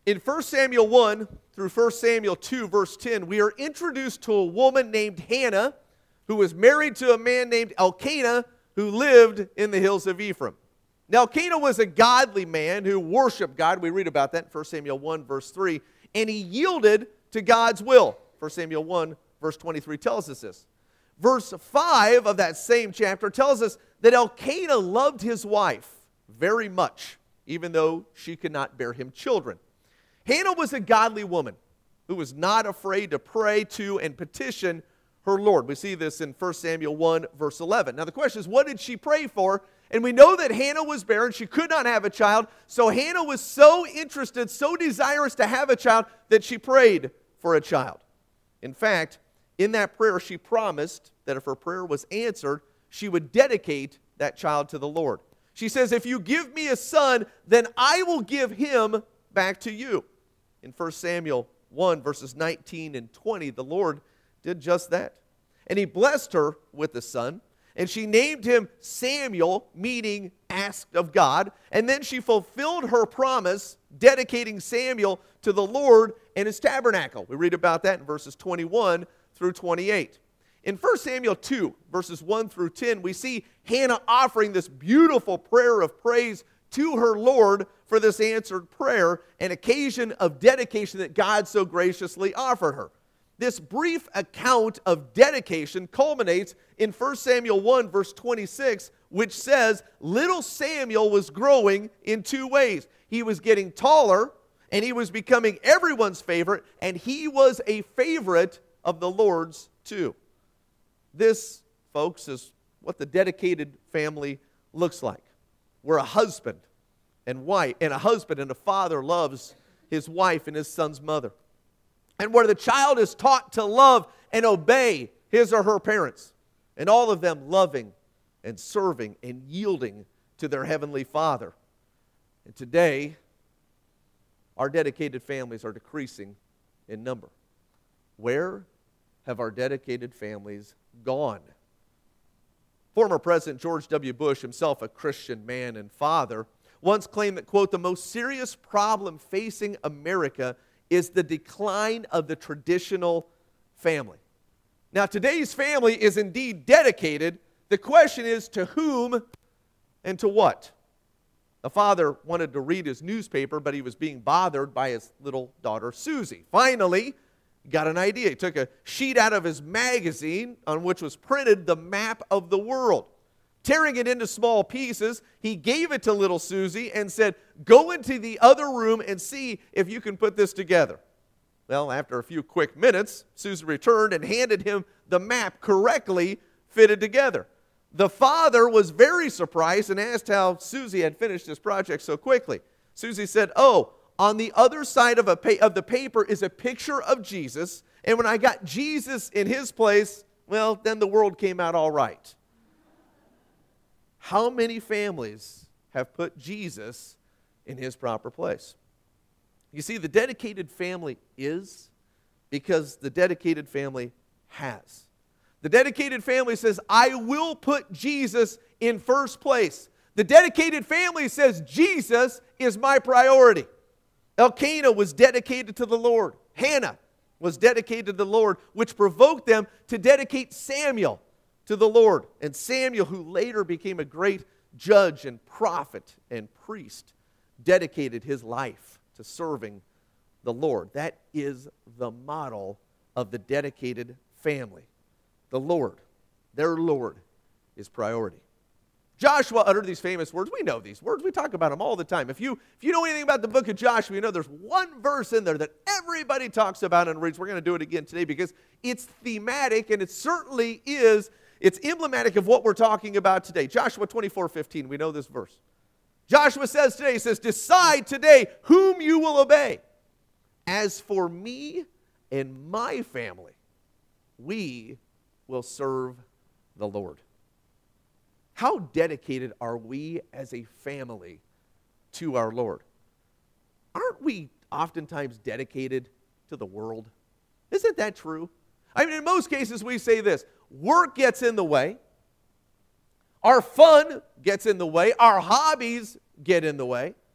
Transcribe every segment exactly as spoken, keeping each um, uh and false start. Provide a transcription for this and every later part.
In First Samuel one through First Samuel two, verse ten, we are introduced to a woman named Hannah who was married to a man named Elkanah who lived in the hills of Ephraim. Now, Elkanah was a godly man who worshiped God. We read about that in First Samuel one, verse three. And he yielded to God's will. First Samuel one, verse twenty-three tells us this. Verse five of that same chapter tells us that Elkanah loved his wife very much, even though she could not bear him children. Hannah was a godly woman who was not afraid to pray to and petition her Lord. We see this in First Samuel one, verse eleven. Now the question is, what did she pray for? And we know that Hannah was barren. She could not have a child. So Hannah was so interested, so desirous to have a child that she prayed for a child. In fact, in that prayer, she promised that if her prayer was answered, she would dedicate that child to the Lord. She says, if you give me a son, then I will give him back to you. In First Samuel one, verses nineteen and twenty, the Lord did just that. And he blessed her with a son, and she named him Samuel, meaning asked of God. And then she fulfilled her promise, dedicating Samuel to the Lord and his tabernacle. We read about that in verses twenty-one through twenty-eight. In First Samuel two, verses one through ten, we see Hannah offering this beautiful prayer of praise to her Lord for this answered prayer, an occasion of dedication that God so graciously offered her. This brief account of dedication culminates in First Samuel one, verse twenty-six, which says, little Samuel was growing in two ways. He was getting taller, and he was becoming everyone's favorite, and he was a favorite of the Lord's too. This, folks, is what the dedicated family looks like. Where a husband and wife, and a husband and a father loves his wife and his son's mother. And where the child is taught to love and obey his or her parents. And all of them loving and serving and yielding to their heavenly Father. And today, our dedicated families are decreasing in number. Where have our dedicated families gone? Former President George W. Bush, himself a Christian man and father, once claimed that, quote, the most serious problem facing America is the decline of the traditional family. Now, today's family is indeed dedicated. The question is, to whom and to what? The father wanted to read his newspaper, but he was being bothered by his little daughter, Susie. Finally, he got an idea. He took a sheet out of his magazine on which was printed the map of the world. Tearing it into small pieces, he gave it to little Susie and said, go into the other room and see if you can put this together. Well, after a few quick minutes, Susie returned and handed him the map correctly fitted together. The father was very surprised and asked how Susie had finished this project so quickly. Susie said, oh, on the other side of, a pa- of the paper is a picture of Jesus, and when I got Jesus in his place, well, then the world came out all right. How many families have put Jesus in his proper place? You see, the dedicated family is because the dedicated family has. The dedicated family says, I will put Jesus in first place. The dedicated family says, Jesus is my priority. Elkanah was dedicated to the Lord. Hannah was dedicated to the Lord, which provoked them to dedicate Samuel to the Lord. And Samuel, who later became a great judge and prophet and priest, dedicated his life to serving the Lord. That is the model of the dedicated family. The Lord, their Lord, is priority. Joshua uttered these famous words. We know these words. We talk about them all the time. If you, if you know anything about the book of Joshua, you know there's one verse in there that everybody talks about and reads. We're going to do it again today because it's thematic, and it certainly is. It's emblematic of what we're talking about today. Joshua twenty-four fifteen, we know this verse. Joshua says today, he says, decide today whom you will obey. As for me and my family, we will serve the Lord. How dedicated are we as a family to our Lord? Aren't we oftentimes dedicated to the world? Isn't that true? I mean, in most cases we say this, work gets in the way, our fun gets in the way, our hobbies get in the way.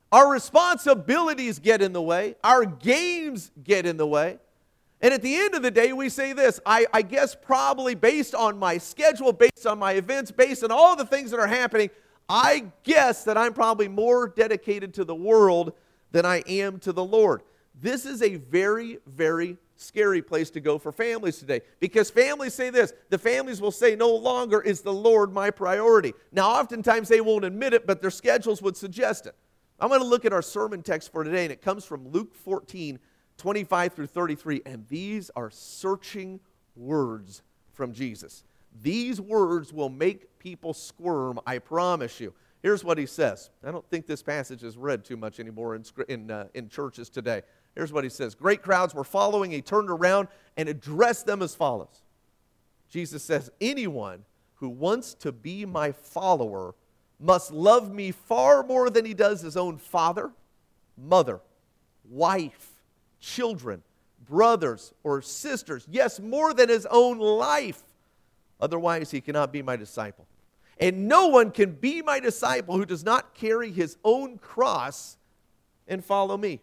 Our responsibilities get in the way. Our games get in the way. And at the end of the day, we say this, I, I guess probably based on my schedule, based on my events, based on all the things that are happening, I guess that I'm probably more dedicated to the world than I am to the Lord. This is a very, very scary place to go for families today, because families say this, the families will say, no longer is the Lord my priority. Now, oftentimes they won't admit it, but their schedules would suggest it. I'm going to look at our sermon text for today, and it comes from Luke fourteen, twenty-five through thirty-three, and these are searching words from Jesus. These words will make people squirm, I promise you. Here's what he says. I don't think this passage is read too much anymore in, in, uh, in churches today. Here's what he says. Great crowds were following. He turned around and addressed them as follows. Jesus says, anyone who wants to be my follower must love me far more than he does his own father, mother, wife, children, brothers, or sisters. Yes, more than his own life. Otherwise, he cannot be my disciple. And no one can be my disciple who does not carry his own cross and follow me.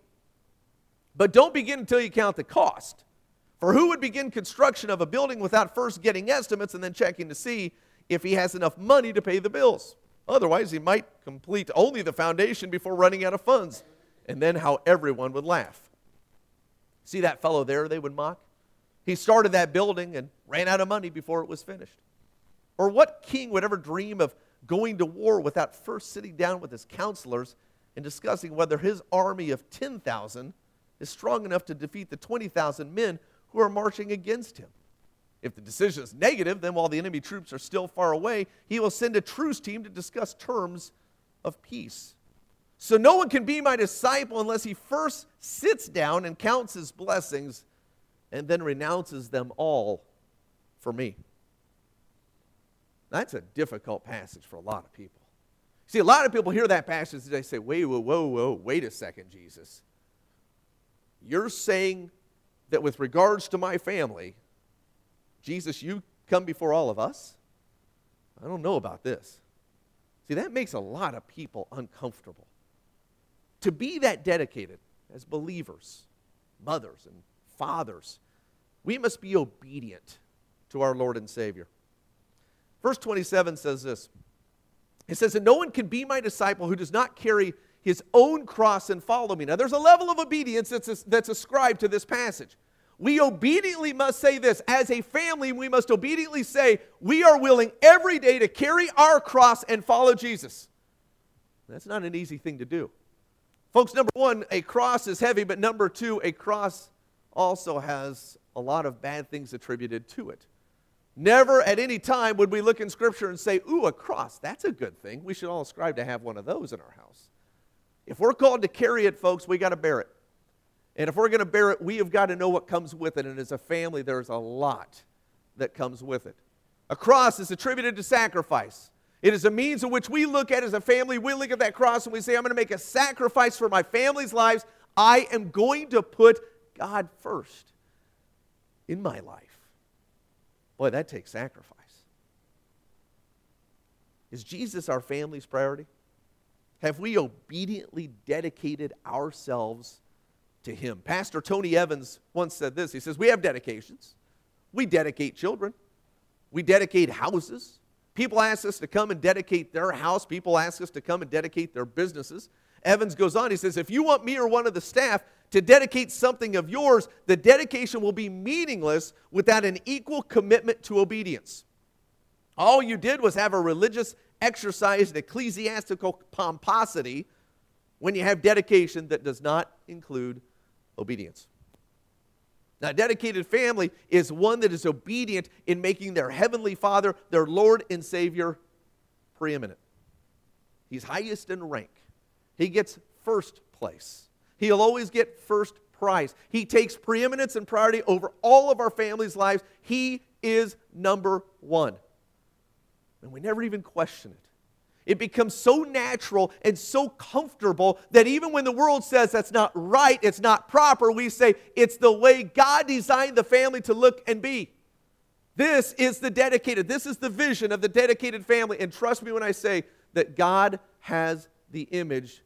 But don't begin until you count the cost. For who would begin construction of a building without first getting estimates and then checking to see if he has enough money to pay the bills? Otherwise, he might complete only the foundation before running out of funds. And then how everyone would laugh. See that fellow there they would mock? He started that building and ran out of money before it was finished. Or what king would ever dream of going to war without first sitting down with his counselors and discussing whether his army of ten thousand is strong enough to defeat the twenty thousand men who are marching against him? If the decision is negative, then while the enemy troops are still far away, he will send a truce team to discuss terms of peace. So no one can be my disciple unless he first sits down and counts his blessings and then renounces them all for me. That's a difficult passage for a lot of people. See, a lot of people hear that passage and they say, wait, whoa, whoa, whoa, wait a second, Jesus. You're saying that with regards to my family, Jesus, you come before all of us? I don't know about this. See, that makes a lot of people uncomfortable. To be that dedicated as believers, mothers and fathers, we must be obedient to our Lord and Savior. Verse twenty-seven says this. It says that no one can be my disciple who does not carry his own cross and follow me. Now, there's a level of obedience that's, that's ascribed to this passage. We obediently must say this. As a family, we must obediently say, we are willing every day to carry our cross and follow Jesus. That's not an easy thing to do. Folks, number one, a cross is heavy, but number two, a cross also has a lot of bad things attributed to it. Never at any time would we look in Scripture and say, ooh, a cross, that's a good thing. We should all strive to have one of those in our house. If we're called to carry it, folks, we got to bear it. And if we're going to bear it, we have got to know what comes with it. And as a family, there's a lot that comes with it. A cross is attributed to sacrifice. It is a means in which we look at as a family. We look at that cross and we say, I'm going to make a sacrifice for my family's lives. I am going to put God first in my life. Boy, that takes sacrifice. Is Jesus our family's priority? Have we obediently dedicated ourselves to Him? Pastor Tony Evans once said this. He says, we have dedications. We dedicate children. We dedicate houses. People ask us to come and dedicate their house. People ask us to come and dedicate their businesses. Evans goes on, he says, if you want me or one of the staff to dedicate something of yours, the dedication will be meaningless without an equal commitment to obedience. All you did was have a religious exercise and ecclesiastical pomposity when you have dedication that does not include obedience. Now, a dedicated family is one that is obedient in making their heavenly Father, their Lord and Savior, preeminent. He's highest in rank. He gets first place. He'll always get first prize. He takes preeminence and priority over all of our family's lives. He is number one. And we never even question it. It becomes so natural and so comfortable that even when the world says that's not right, it's not proper, we say it's the way God designed the family to look and be. This is the dedicated, this is the vision of the dedicated family. And trust me when I say that God has the image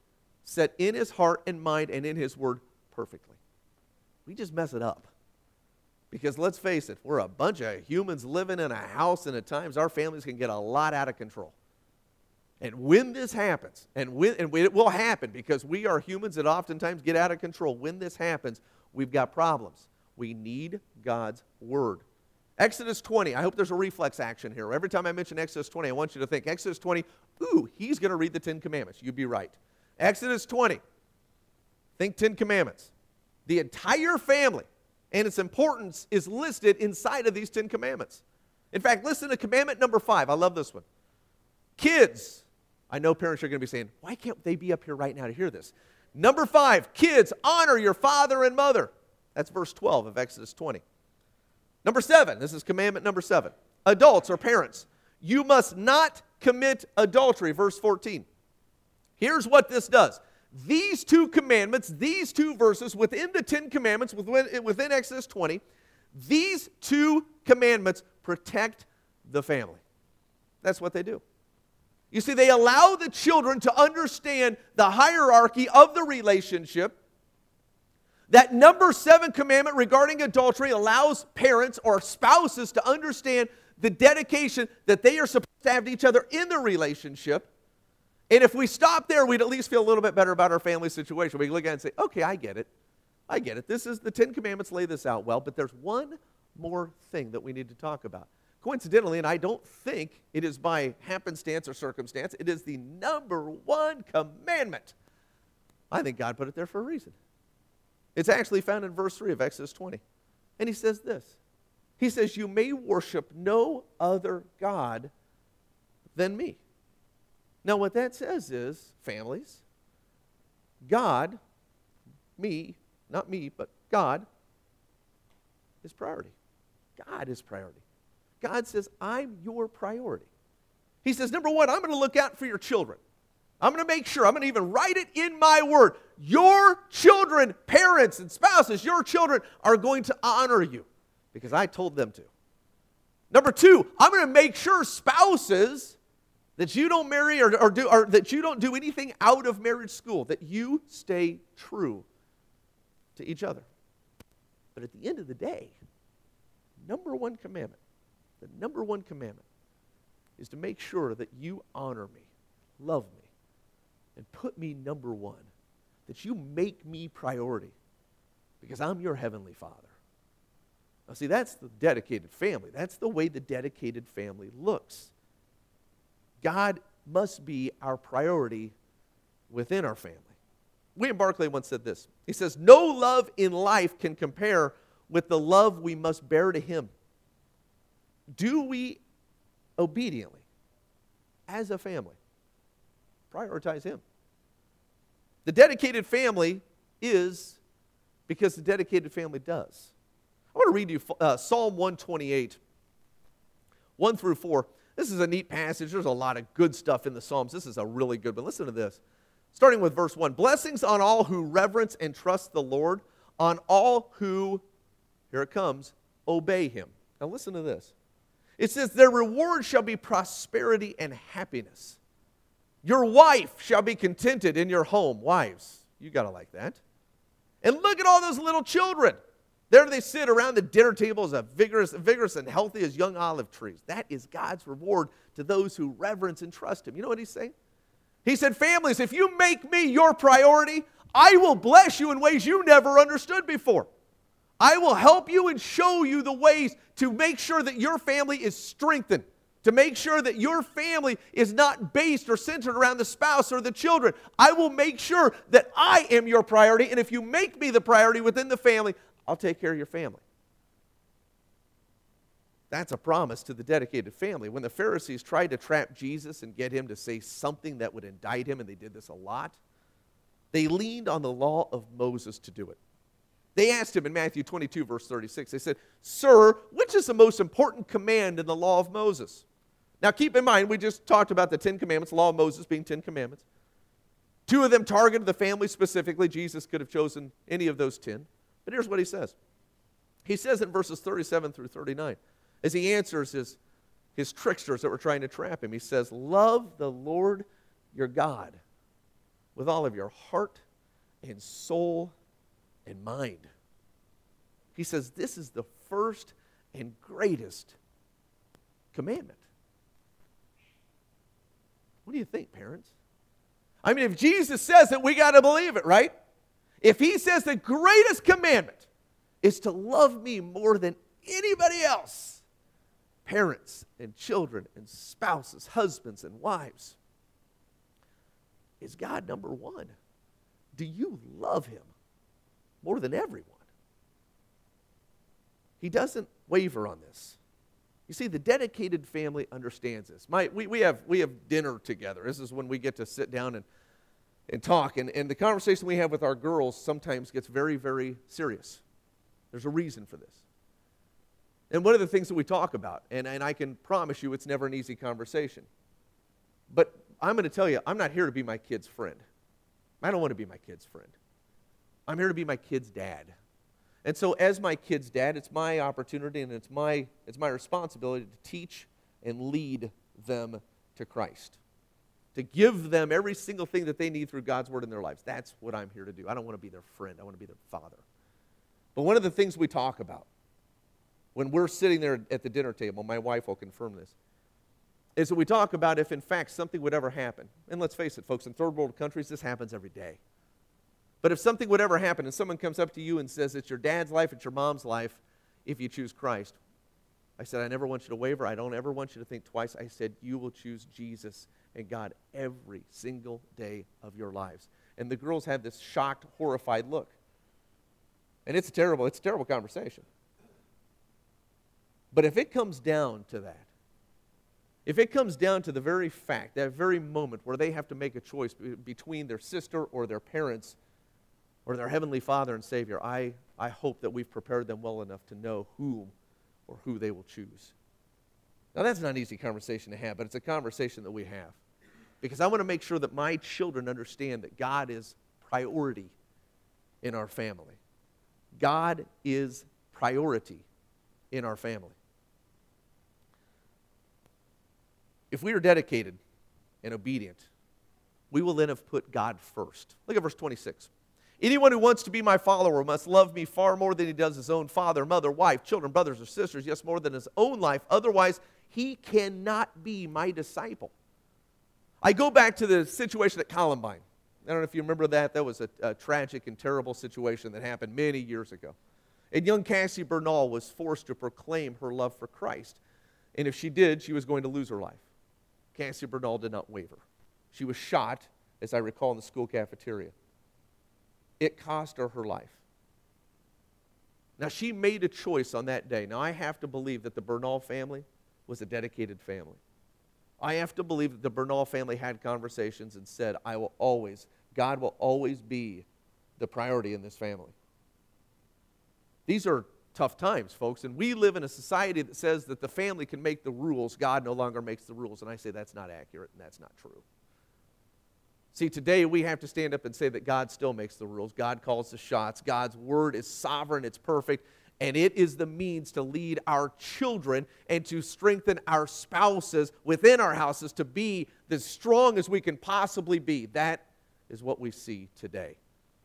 set in his heart and mind and in his word perfectly. We just mess it up. Because let's face it, we're a bunch of humans living in a house, and at times our families can get a lot out of control. And when this happens, and, when, and it will happen because we are humans that oftentimes get out of control, when this happens, we've got problems. We need God's word. Exodus twenty, I hope there's a reflex action here. Every time I mention Exodus twenty, I want you to think, Exodus twenty, ooh, he's going to read the Ten Commandments. You'd be right. Exodus twenty, think Ten Commandments. The entire family and its importance is listed inside of these Ten Commandments. In fact, listen to commandment number five. I love this one. Kids, I know parents are going to be saying, why can't they be up here right now to hear this? Number five, kids, honor your father and mother. That's verse twelve of Exodus twenty. Number seven, this is commandment number seven. Adults or parents, you must not commit adultery, verse fourteen. Here's what this does. These two commandments, these two verses within the Ten Commandments, within, within Exodus twenty, these two commandments protect the family. That's what they do. You see, they allow the children to understand the hierarchy of the relationship. That number seven commandment regarding adultery allows parents or spouses to understand the dedication that they are supposed to have to each other in the relationship. And if we stop there, we'd at least feel a little bit better about our family situation. We can look at it and say, okay, I get it. I get it. This is the Ten Commandments lay this out well, but there's one more thing that we need to talk about. Coincidentally, and I don't think it is by happenstance or circumstance, it is the number one commandment. I think God put it there for a reason. It's actually found in verse three of Exodus twenty. And he says this. He says, you may worship no other God than me. Now what that says is, families, God, me, not me, but God, is priority. God is priority. God says, I'm your priority. He says, number one, I'm going to look out for your children. I'm going to make sure, I'm going to even write it in my word. Your children, parents and spouses, your children are going to honor you because I told them to. Number two, I'm going to make sure spouses that you don't marry or, or, do, or that you don't do anything out of marriage school, that you stay true to each other. But at the end of the day, number one commandment, the number one commandment is to make sure that you honor me, love me, and put me number one, that you make me priority because I'm your heavenly Father. Now see, that's the dedicated family. That's the way the dedicated family looks. God must be our priority within our family. William Barclay once said this. He says, no love in life can compare with the love we must bear to Him. Do we obediently, as a family, prioritize Him? The dedicated family is because the dedicated family does. I want to read you uh, Psalm one twenty-eight, one through four. This is a neat passage. There's a lot of good stuff in the Psalms. This is a really good one. Listen to this. Starting with verse one. Blessings on all who reverence and trust the Lord, on all who, here it comes, obey Him. Now listen to this. It says, their reward shall be prosperity and happiness. Your wife shall be contented in your home. Wives, you got to like that. And look at all those little children. There they sit around the dinner table as vigorous, vigorous and healthy as young olive trees. That is God's reward to those who reverence and trust Him. You know what He's saying? He said, families, if you make me your priority, I will bless you in ways you never understood before. I will help you and show you the ways to make sure that your family is strengthened, to make sure that your family is not based or centered around the spouse or the children. I will make sure that I am your priority, and if you make me the priority within the family, I'll take care of your family. That's a promise to the dedicated family. When the Pharisees tried to trap Jesus and get Him to say something that would indict Him, and they did this a lot, they leaned on the law of Moses to do it. They asked Him in Matthew twenty-two, verse thirty-six, they said, Sir, which is the most important command in the law of Moses? Now keep in mind, we just talked about the Ten Commandments, the law of Moses being Ten Commandments. Two of them targeted the family specifically. Jesus could have chosen any of those ten. But here's what He says. He says in verses thirty-seven through thirty-nine, as He answers his, his tricksters that were trying to trap Him, He says, love the Lord your God with all of your heart and soul and mind. He says this is the first and greatest commandment. What do you think, parents? I mean, if Jesus says it, we got to believe it, right? If he says the greatest commandment is to love me more than anybody else, parents and children and spouses, husbands and wives, is God number one? Do you love him more than everyone? He doesn't waver on this. You see, the dedicated family understands this. My, we, we, have, we have dinner together. This is when we get to sit down and, and talk. And, and the conversation we have with our girls sometimes gets very, very serious. There's a reason for this. And one of the things that we talk about, and, and I can promise you it's never an easy conversation, but I'm going to tell you, I'm not here to be my kid's friend. I don't want to be my kid's friend. I'm here to be my kid's dad. And so as my kid's dad, it's my opportunity and it's my, it's my responsibility to teach and lead them to Christ, to give them every single thing that they need through God's word in their lives. That's what I'm here to do. I don't want to be their friend. I want to be their father. But one of the things we talk about when we're sitting there at the dinner table, my wife will confirm this, is that we talk about if in fact something would ever happen. And let's face it, folks, in third world countries, this happens every day. But if something would ever happen and someone comes up to you and says it's your dad's life, it's your mom's life, if you choose Christ, I said, I never want you to waver. I don't ever want you to think twice. I said, you will choose Jesus and God every single day of your lives. And the girls have this shocked, horrified look. And it's terrible. It's a terrible conversation. But if it comes down to that, if it comes down to the very fact, that very moment where they have to make a choice between their sister or their parents or their Heavenly Father and Savior, I, I hope that we've prepared them well enough to know whom or who they will choose. Now, that's not an easy conversation to have, but it's a conversation that we have. Because I want to make sure that my children understand that God is priority in our family. God is priority in our family. If we are dedicated and obedient, we will then have put God first. Look at verse twenty-six. Anyone who wants to be my follower must love me far more than he does his own father, mother, wife, children, brothers, or sisters, yes, more than his own life. Otherwise, he cannot be my disciple. I go back to the situation at Columbine. I don't know if you remember that. That was a, a tragic and terrible situation that happened many years ago. And young Cassie Bernal was forced to proclaim her love for Christ. And if she did, she was going to lose her life. Cassie Bernal did not waver. She was shot, as I recall, in the school cafeteria. It cost her her life. Now, she made a choice on that day. Now, I have to believe that the Bernal family was a dedicated family. I have to believe that the Bernal family had conversations and said, I will always, God will always be the priority in this family. These are tough times, folks, and we live in a society that says that the family can make the rules, God no longer makes the rules, and I say that's not accurate and that's not true. See, today we have to stand up and say that God still makes the rules. God calls the shots. God's word is sovereign, it's perfect, and it is the means to lead our children and to strengthen our spouses within our houses to be as strong as we can possibly be. That is what we see today.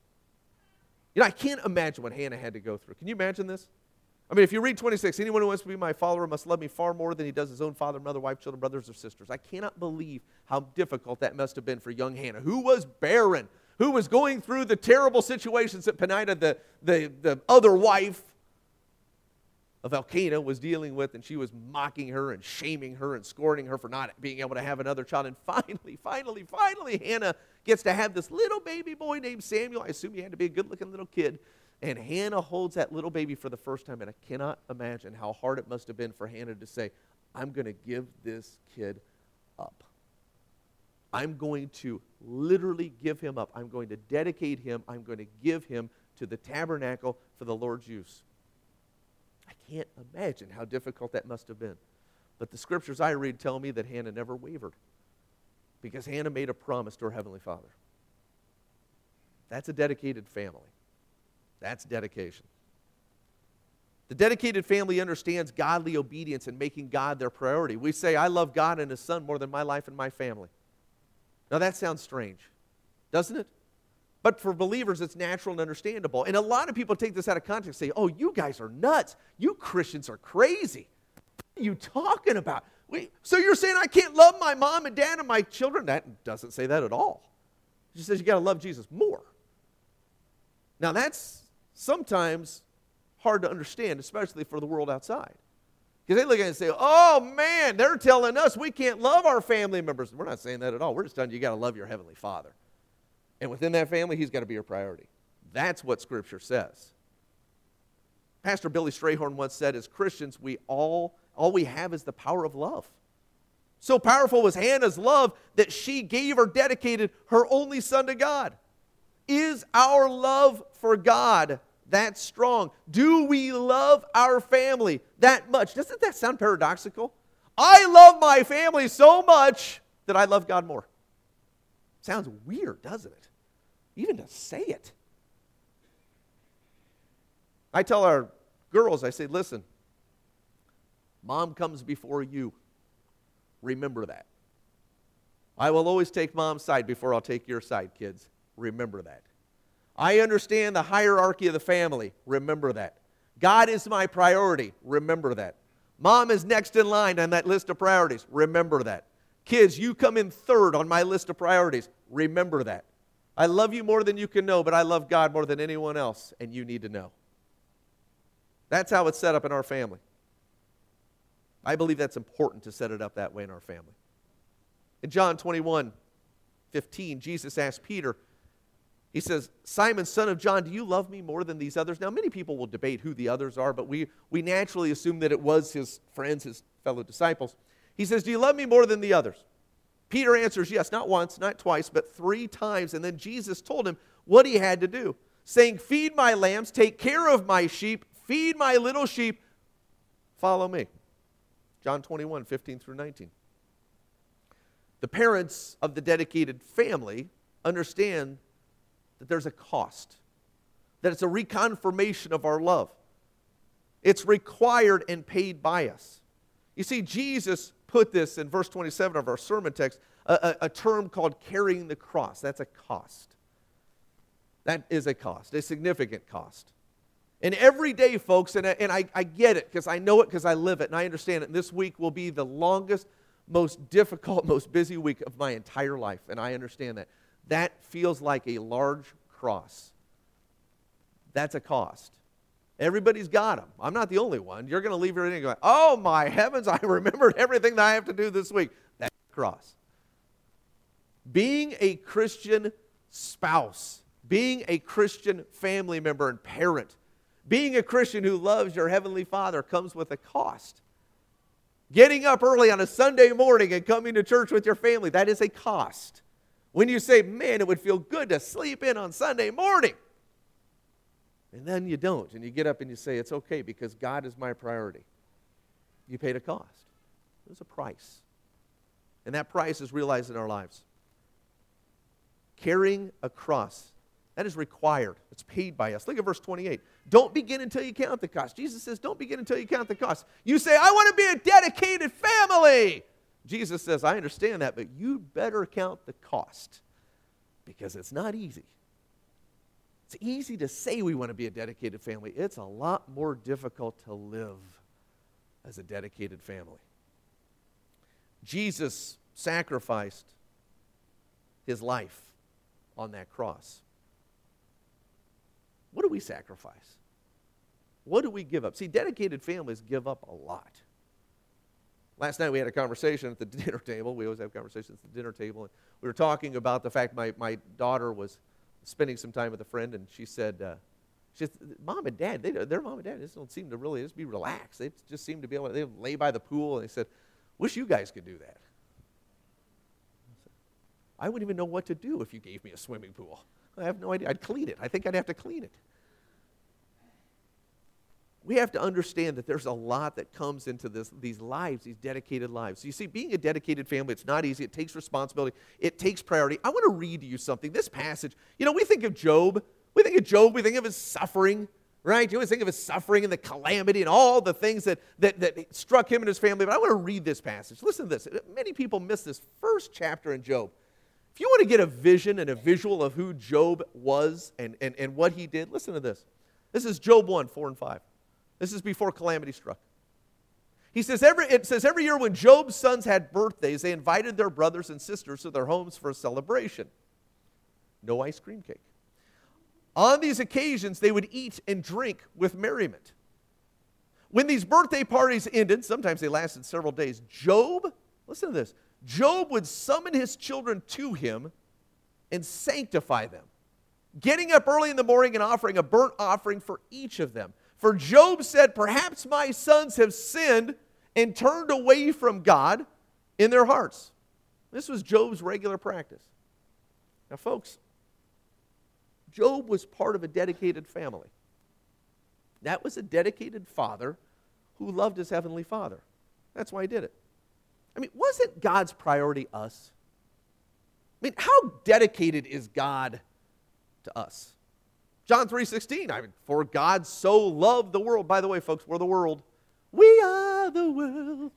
You know, I can't imagine what Hannah had to go through. Can you imagine this? I mean, if you read twenty-six, anyone who wants to be my follower must love me far more than he does his own father, mother, wife, children, brothers, or sisters. I cannot believe how difficult that must have been for young Hannah, who was barren, who was going through the terrible situations that Penina, the, the, the other wife of Elkanah, was dealing with, and she was mocking her and shaming her and scorning her for not being able to have another child. And finally, finally, finally, Hannah gets to have this little baby boy named Samuel. I assume he had to be a good-looking little kid. And Hannah holds that little baby for the first time, and I cannot imagine how hard it must have been for Hannah to say, I'm going to give this kid up. I'm going to literally give him up. I'm going to dedicate him. I'm going to give him to the tabernacle for the Lord's use. I can't imagine how difficult that must have been. But the scriptures I read tell me that Hannah never wavered because Hannah made a promise to her Heavenly Father. That's a dedicated family. That's dedication. The dedicated family understands godly obedience and making God their priority. We say, I love God and His Son more than my life and my family. Now that sounds strange. doesn't it? But for believers, it's natural and understandable. And a lot of people take this out of context and say, oh, you guys are nuts. You Christians are crazy. What are you talking about? Wait, so you're saying I can't love my mom and dad and my children? That doesn't say that at all. It just says you got to love Jesus more. Now that's sometimes hard to understand, especially for the world outside. Because they look at it and say, oh man, they're telling us we can't love our family members. We're not saying that at all. We're just telling you you got to love your Heavenly Father. And within that family, He's got to be your priority. That's what Scripture says. Pastor Billy Strayhorn once said, as Christians, we all, all we have is the power of love. So powerful was Hannah's love that she gave or dedicated her only son to God. Is our love for God that strong? Do we love our family that much? Doesn't that sound paradoxical? I love my family so much that I love God more. Sounds weird, doesn't it? Even to say it. I tell our girls, I say, listen, mom comes before you. Remember that. I will always take mom's side before I'll take your side, kids. Remember that. I understand the hierarchy of the family. Remember that. God is my priority. Remember that. Mom is next in line on that list of priorities. Remember that. Kids, you come in third on my list of priorities. Remember that. I love you more than you can know, but I love God more than anyone else, and you need to know. That's how it's set up in our family. I believe that's important to set it up that way in our family. In John twenty-one fifteen, Jesus asked Peter, he says, Simon, son of John, do you love me more than these others? Now, many people will debate who the others are, but we, we naturally assume that it was his friends, his fellow disciples. He says, do you love me more than the others? Peter answers, yes, not once, not twice, but three times. And then Jesus told him what he had to do, saying, feed my lambs, take care of my sheep, feed my little sheep, follow me. John twenty-one, fifteen through nineteen. The parents of the dedicated family understand that there's a cost, that it's a reconfirmation of our love. It's required and paid by us. You see, Jesus put this in verse twenty-seven of our sermon text, a, a, a term called carrying the cross. That's a cost. That is a cost, a significant cost. And every day, folks, and I, and I, I get it because I know it because I live it and I understand it. And this week will be the longest, most difficult, most busy week of my entire life. And I understand that. That feels like a large cross. That's a cost. Everybody's got them. I'm not the only one. You're going to leave here and go, oh my heavens, I remembered everything that I have to do this week. That's a cross. Being a Christian spouse, being a Christian family member and parent, being a Christian who loves your Heavenly Father comes with a cost. Getting up early on a Sunday morning and coming to church with your family, that is a cost. When you say, man, it would feel good to sleep in on Sunday morning. And then you don't, and you get up and you say, it's okay because God is my priority. You paid a cost. There's a price. And that price is realized in our lives. Carrying a cross, that is required. It's paid by us. Look at verse twenty-eight. Don't begin until you count the cost. Jesus says, don't begin until you count the cost. You say, I want to be a dedicated family. Jesus says, I understand that, but you better count the cost because it's not easy. It's easy to say we want to be a dedicated family. It's a lot more difficult to live as a dedicated family. Jesus sacrificed his life on that cross. What do we sacrifice? What do we give up? See, dedicated families give up a lot. Last night we had a conversation at the dinner table. We always have conversations at the dinner table. And we were talking about the fact my, my daughter was spending some time with a friend, and she said, uh, she said, Mom and Dad, they, their mom and dad just don't seem to really just be relaxed. They just seem to be able to they lay by the pool, and they said, wish you guys could do that. I wouldn't even know what to do if you gave me a swimming pool. I have no idea. I'd clean it. I think I'd have to clean it. We have to understand that there's a lot that comes into this, these lives, these dedicated lives. You see, being a dedicated family, it's not easy. It takes responsibility. It takes priority. I want to read to you something. This passage, you know, we think of Job. We think of Job. We think of his suffering, right? You always think of his suffering and the calamity and all the things that, that, that struck him and his family. But I want to read this passage. Listen to this. Many people miss this first chapter in Job. If you want to get a vision and a visual of who Job was and, and, and what he did, listen to this. This is Job one, four and five. This is before calamity struck. He says, every, it says, every year when Job's sons had birthdays, they invited their brothers and sisters to their homes for a celebration. No ice cream cake. On these occasions, they would eat and drink with merriment. When these birthday parties ended, sometimes they lasted several days, Job, listen to this, Job would summon his children to him and sanctify them, getting up early in the morning and offering a burnt offering for each of them. For Job said, perhaps my sons have sinned and turned away from God in their hearts. This was Job's regular practice. Now, folks, Job was part of a dedicated family. That was a dedicated father who loved his heavenly Father. That's why he did it. I mean, wasn't God's priority us? I mean, how dedicated is God to us? John three sixteen, I mean, for God so loved the world. By the way, folks, we're the world. We are the world.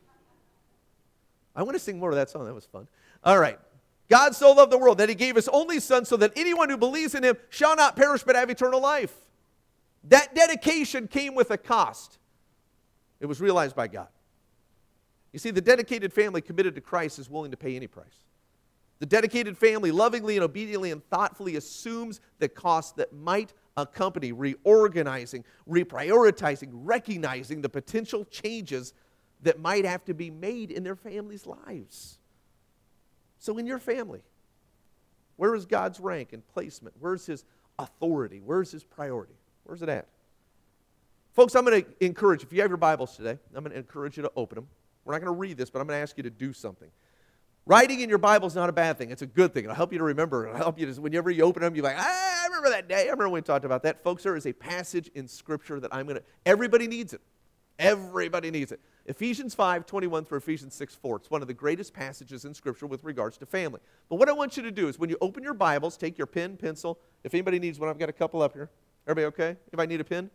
I want to sing more of that song. That was fun. All right. God so loved the world that he gave his only son so that anyone who believes in him shall not perish but have eternal life. That dedication came with a cost. It was realized by God. You see, the dedicated family committed to Christ is willing to pay any price. The dedicated family lovingly and obediently and thoughtfully assumes the cost that might accompany reorganizing, reprioritizing, recognizing the potential changes that might have to be made in their family's lives. So in your family, where is God's rank and placement? Where's his authority? Where's his priority? Where's it at? Folks, I'm going to encourage, if you have your Bibles today, I'm going to encourage you to open them. We're not going to read this, but I'm going to ask you to do something. Writing in your Bible is not a bad thing. It's a good thing. It'll help you to remember. It'll help you to, whenever you open them, you're like, ah, I remember that day. I remember when we talked about that. Folks, there is a passage in Scripture that I'm going to, everybody needs it. Everybody needs it. Ephesians five, twenty-one through Ephesians six, four. It's one of the greatest passages in Scripture with regards to family. But what I want you to do is when you open your Bibles, take your pen, pencil. If anybody needs one, I've got a couple up here. Everybody okay? Anybody need a pen?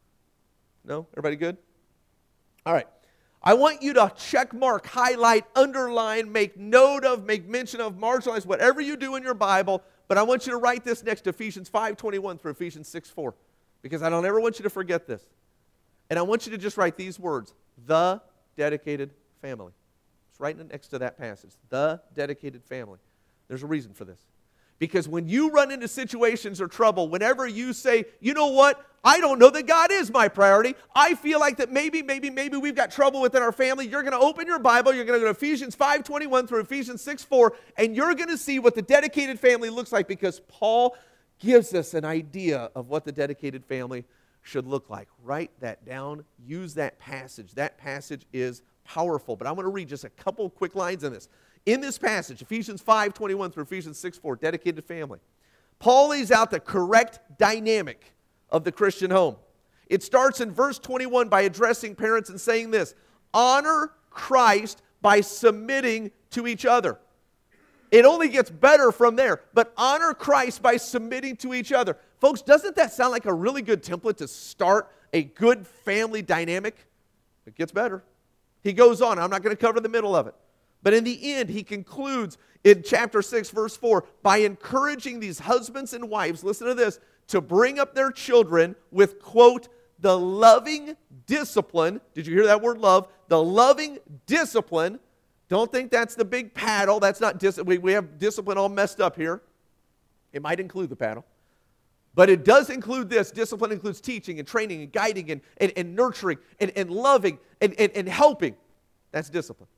No? Everybody good? All right. I want you to check mark, highlight, underline, make note of, make mention of, marginalize, whatever you do in your Bible, but I want you to write this next to Ephesians five, twenty-one through Ephesians six, four, because I don't ever want you to forget this. And I want you to just write these words, the dedicated family. Just write it next to that passage, the dedicated family. There's a reason for this. Because when you run into situations or trouble, whenever you say, you know what, I don't know that God is my priority. I feel like that maybe, maybe, maybe we've got trouble within our family. You're going to open your Bible. You're going to go to Ephesians five, twenty-one through Ephesians six, four, and you're going to see what the dedicated family looks like because Paul gives us an idea of what the dedicated family should look like. Write that down. Use that passage. That passage is powerful. But I want to read just a couple quick lines in this. In this passage, Ephesians five, twenty-one through Ephesians six, four, dedicated family, Paul lays out the correct dynamic of the Christian home. It starts in verse twenty-one by addressing parents and saying this, honor Christ by submitting to each other. It only gets better from there, but honor Christ by submitting to each other. Folks, doesn't that sound like a really good template to start a good family dynamic? It gets better. He goes on. I'm not going to cover the middle of it. But in the end, he concludes in chapter six, verse four, by encouraging these husbands and wives, listen to this, to bring up their children with, quote, the loving discipline. Did you hear that word love? The loving discipline. Don't think that's the big paddle. That's not dis- we, we have discipline all messed up here. It might include the paddle. But it does include this. Discipline includes teaching and training and guiding and, and, and nurturing and, and loving and, and, and helping. That's discipline.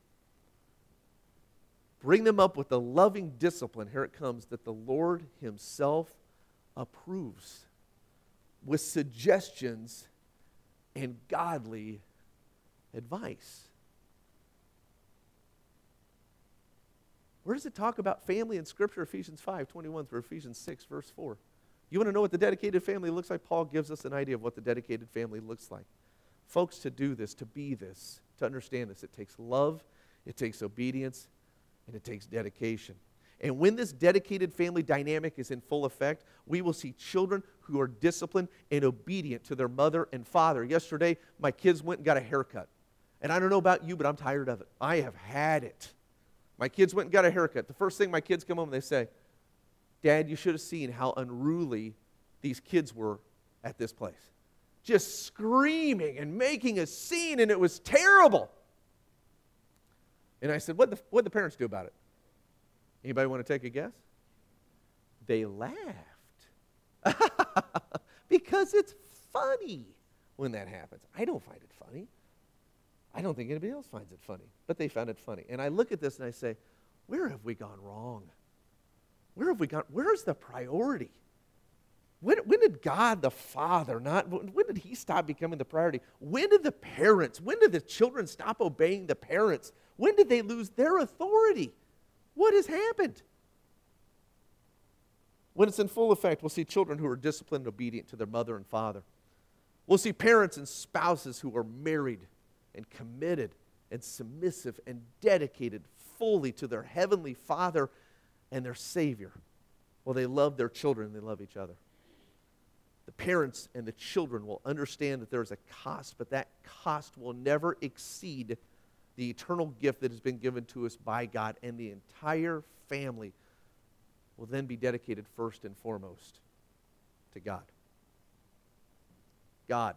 Bring them up with the loving discipline, here it comes, that the Lord himself approves, with suggestions and godly advice. Where does it talk about family in Scripture? Ephesians five, twenty-one through Ephesians six, verse four. You want to know what the dedicated family looks like? Paul gives us an idea of what the dedicated family looks like. Folks, to do this, to be this, to understand this, it takes love, it takes obedience, and it takes dedication. And when this dedicated family dynamic is in full effect, we will see children who are disciplined and obedient to their mother and father. Yesterday, my kids went and got a haircut. And I don't know about you, but I'm tired of it. I have had it. My kids went and got a haircut. The first thing my kids come home and they say, Dad, you should have seen how unruly these kids were at this place. Just screaming and making a scene, and it was terrible. And I said, what'd the, what'd the parents do about it? Anybody want to take a guess? They laughed. Because it's funny when that happens. I don't find it funny. I don't think anybody else finds it funny. But they found it funny. And I look at this and I say, where have we gone wrong? Where have we gone? Where's the priority? When, when did God the Father not, when did he stop becoming the priority? When did the parents, when did the children stop obeying the parents? When did they lose their authority? What has happened? When it's in full effect, we'll see children who are disciplined and obedient to their mother and father. We'll see parents and spouses who are married and committed and submissive and dedicated fully to their heavenly Father and their Savior. Well, they love their children and they love each other. The parents and the children will understand that there is a cost, but that cost will never exceed the eternal gift that has been given to us by God, and the entire family will then be dedicated first and foremost to God. God,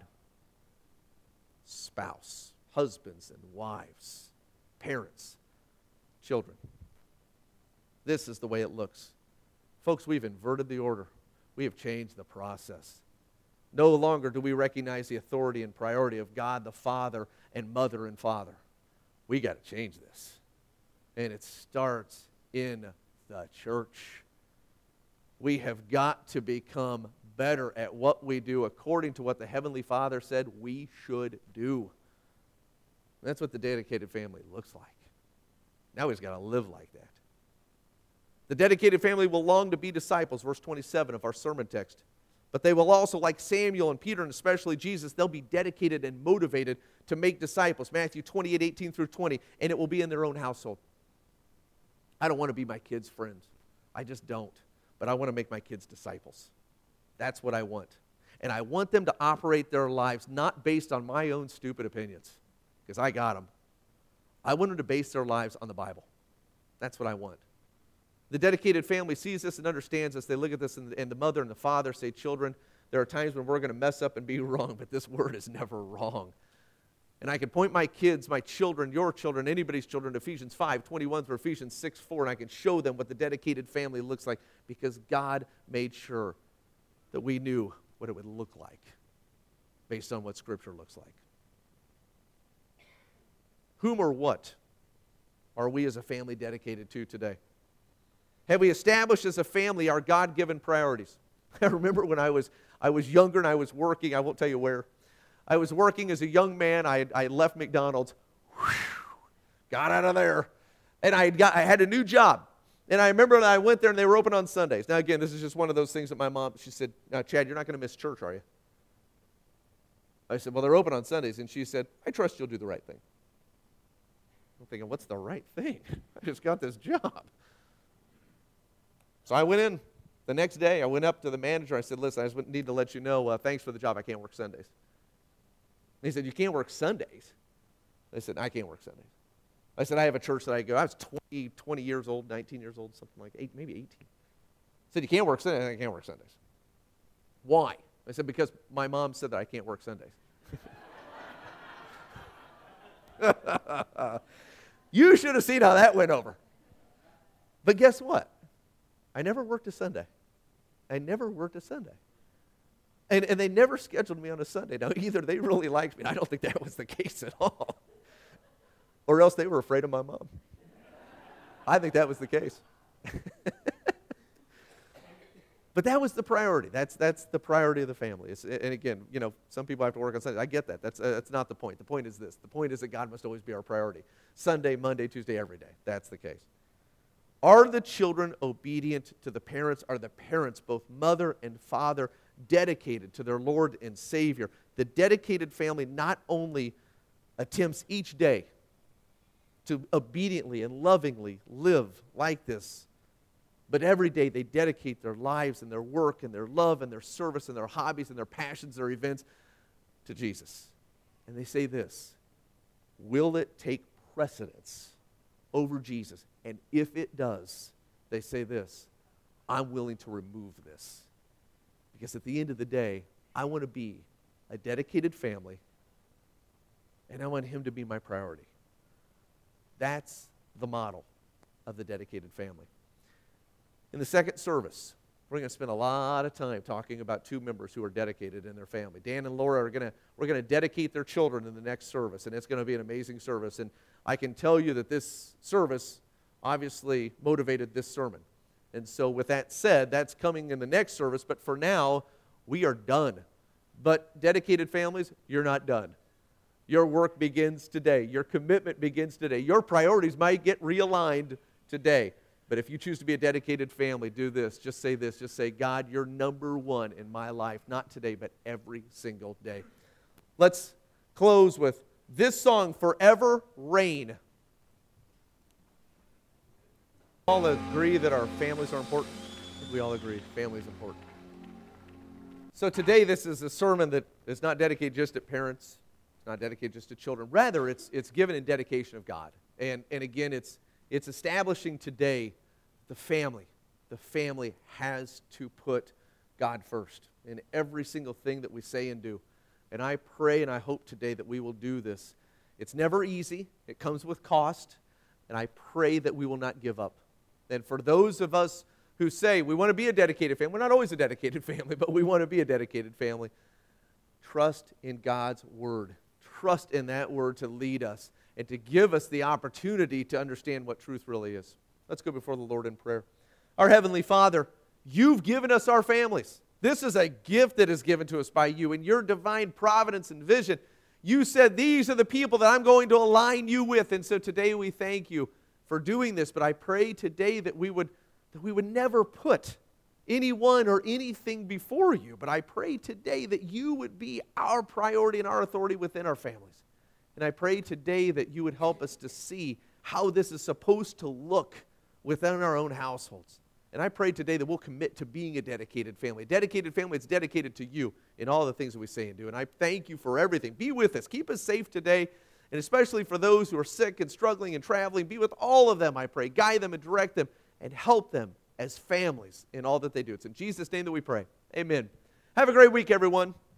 spouse, husbands and wives, parents, children. This is the way it looks. Folks, we've inverted the order. We have changed the process. No longer do we recognize the authority and priority of God the Father and mother and father. We got to change this. And it starts in the church. We have got to become better at what we do according to what the Heavenly Father said we should do. That's what the dedicated family looks like. Now we've got to live like that. The dedicated family will long to be disciples, verse twenty-seven of our sermon text. But they will also, like Samuel and Peter and especially Jesus, they'll be dedicated and motivated to make disciples. Matthew twenty-eight, eighteen through twenty, and it will be in their own household. I don't want to be my kids' friends. I just don't. But I want to make my kids disciples. That's what I want. And I want them to operate their lives not based on my own stupid opinions, because I got them. I want them to base their lives on the Bible. That's what I want. The dedicated family sees this and understands this. They look at this, and, and the mother and the father say, children, there are times when we're going to mess up and be wrong, but this word is never wrong. And I can point my kids, my children, your children, anybody's children, to Ephesians five, twenty-one through Ephesians six, four, and I can show them what the dedicated family looks like, because God made sure that we knew what it would look like based on what Scripture looks like. Whom or what are we as a family dedicated to today? Have we established as a family our God-given priorities? I remember when I was I was younger and I was working, I won't tell you where. I was working as a young man. I had, I had left McDonald's, whew, got out of there, and I had, got, I had a new job. And I remember that I went there and they were open on Sundays. Now again, this is just one of those things that my mom, she said, now Chad, you're not going to miss church, are you? I said, well, they're open on Sundays. And she said, I trust you'll do the right thing. I'm thinking, what's the right thing? I just got this job. So I went in the next day. I went up to the manager. I said, listen, I just need to let you know, uh, thanks for the job. I can't work Sundays. And he said, you can't work Sundays? I said, I can't work Sundays. I said, I have a church that I go. I was twenty, twenty years old, nineteen years old, something like eight, maybe eighteen. I said, you can't work Sundays? I can't work Sundays. Why? I said, because my mom said that I can't work Sundays. You should have seen how that went over. But guess what? I never worked a Sunday. I never worked a Sunday. And, and they never scheduled me on a Sunday. Now, either they really liked me, and I don't think that was the case at all, or else they were afraid of my mom. I think that was the case. But that was the priority. That's that's the priority of the family. It's, and again, you know, some people have to work on Sunday. I get that. That's uh, that's not the point. The point is this. The point is that God must always be our priority. Sunday, Monday, Tuesday, every day. That's the case. Are the children obedient to the parents? Are the parents, both mother and father, dedicated to their Lord and Savior? The dedicated family not only attempts each day to obediently and lovingly live like this, but every day they dedicate their lives and their work and their love and their service and their hobbies and their passions, their events to Jesus. And they say this, will it take precedence over Jesus? And if it does, they say this, I'm willing to remove this. Because at the end of the day, I want to be a dedicated family, and I want him to be my priority. That's the model of the dedicated family. In the second service, we're going to spend a lot of time talking about two members who are dedicated in their family. Dan and Laura are going to, we're going to dedicate their children in the next service, and it's going to be an amazing service. And I can tell you that this service obviously motivated this sermon. And so with that said, that's coming in the next service, but for now, we are done. But dedicated families, you're not done. Your work begins today. Your commitment begins today. Your priorities might get realigned today. But if you choose to be a dedicated family, do this. Just say this. Just say, God, you're number one in my life. Not today, but every single day. Let's close with this song, Forever Reign. All agree that our families are important? We all agree family is important. So today this is a sermon that is not dedicated just to parents. It's not dedicated just to children. Rather, it's it's given in dedication of God. And, and again, it's it's establishing today the family. The family has to put God first in every single thing that we say and do. And I pray and I hope today that we will do this. It's never easy. It comes with cost. And I pray that we will not give up. And for those of us who say we want to be a dedicated family, we're not always a dedicated family, but we want to be a dedicated family, trust in God's word. Trust in that word to lead us and to give us the opportunity to understand what truth really is. Let's go before the Lord in prayer. Our Heavenly Father, you've given us our families. This is a gift that is given to us by you. In your divine providence and vision, you said these are the people that I'm going to align you with. And so today we thank you for doing this. But I pray today that we would, that we would never put anyone or anything before you. But I pray today that you would be our priority and our authority within our families. And I pray today that you would help us to see how this is supposed to look within our own households. And I pray today that we'll commit to being a dedicated family. A dedicated family that's dedicated to you in all the things that we say and do. And I thank you for everything. Be with us. Keep us safe today. And especially for those who are sick and struggling and traveling, be with all of them, I pray. Guide them and direct them and help them as families in all that they do. It's in Jesus' name that we pray. Amen. Have a great week, everyone.